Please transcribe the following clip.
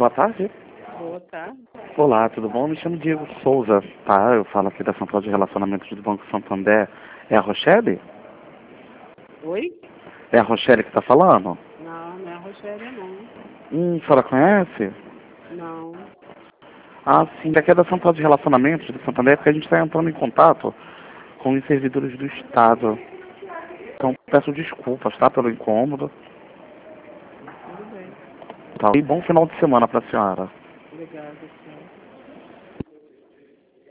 boa tarde. Boa tarde. Olá, tudo bom? Me chamo Diego Souza, tá? Eu falo aqui da Central de Relacionamentos do Banco Santander. É a Rochelle? Oi? É a Rochelle que está falando? Não, não é a Rogéria, não. A senhora conhece? Não. Ah, sim, daqui é da Central de Relacionamentos do Santander, porque a gente está entrando em contato com os servidores do Estado. Então, peço desculpas, tá? Pelo incômodo. Tudo bem. Tá? E bom final de semana para a senhora. Obrigada, senhora.